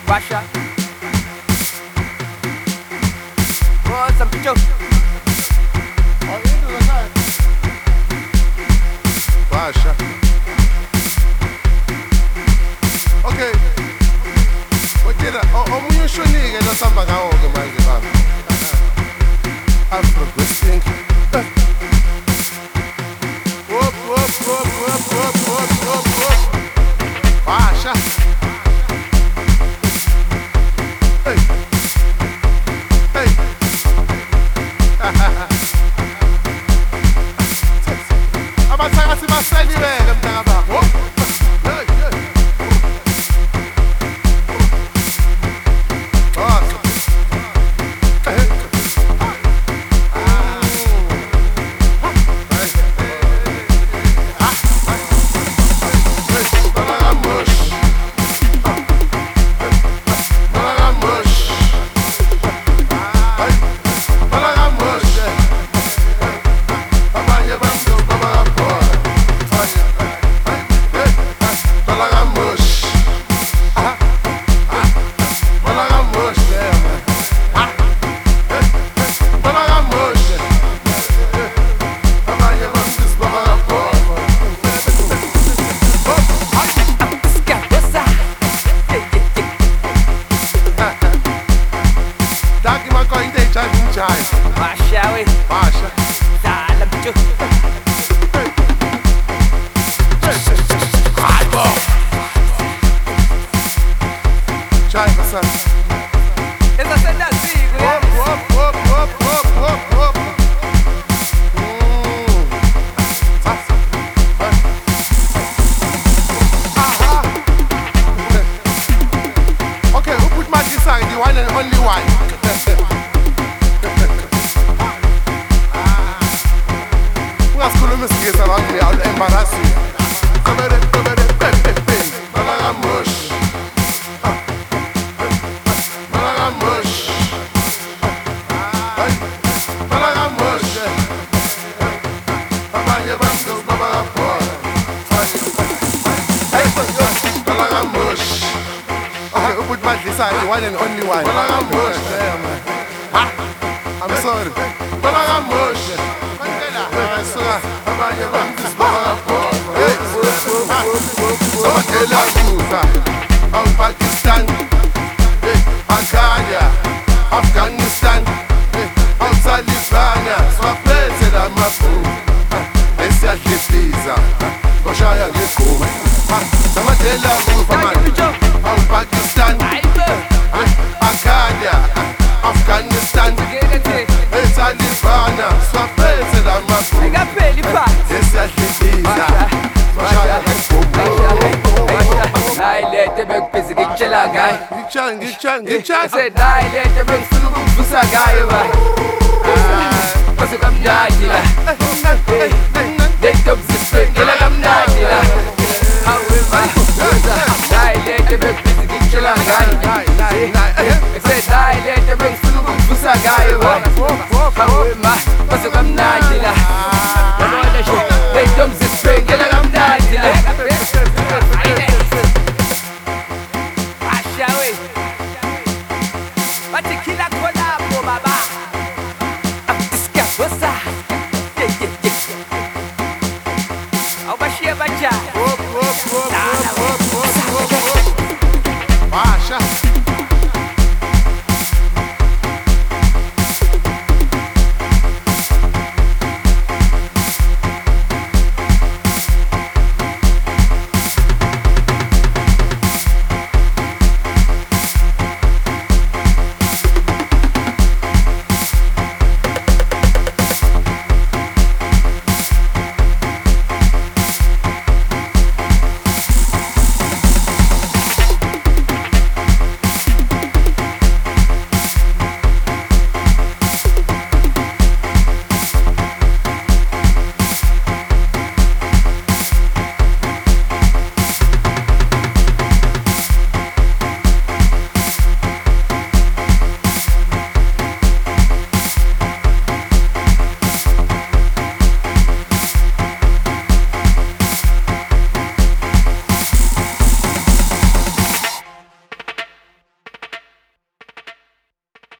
Russia. What's up, Joe? Russia. Okay. Wakela, omunye ushonike lo samba ngawo ke manje baba. Afro Westink. Wop wop wop wop wop wop wop wop. Russia. Hey. Hey. Abasaka sibaseli weke mntaka baba. Hey, hey. Masha, we. Masha. Salam, Joe. Chai basa. Esa cena sigo, Wop wop wop wop wop wop wop. Okay, who put my design? The one and only one. Ungazikhuluma isingisi abantu uya-embarrass you. Komere komere pe pe pe. Balakamush. Balakamush. Hey. Balakamush. Abanye bantu babakaphola. Hey. Balakamush. Okay, ubut madlisa the one and only one. Balakamush. I'm sorry. Balakamush. Abanye bantu babakaphola. Hey. Sabakela kufa. Pakistan. Akanya, Afghanistan, Taliban, swaphethe lamabhuku esiyadlifiza koshaya ngegquma samadlela kufa manje Pakistan, Akanya, Afghanistan, Taliban, swaphethe lamabhuku esiyadlifiza koshaya ngegquma. I let the big piece of the guy. Ngitsha I said, I let the big Fusa guy. What's it come down? They come to spring, I'm not.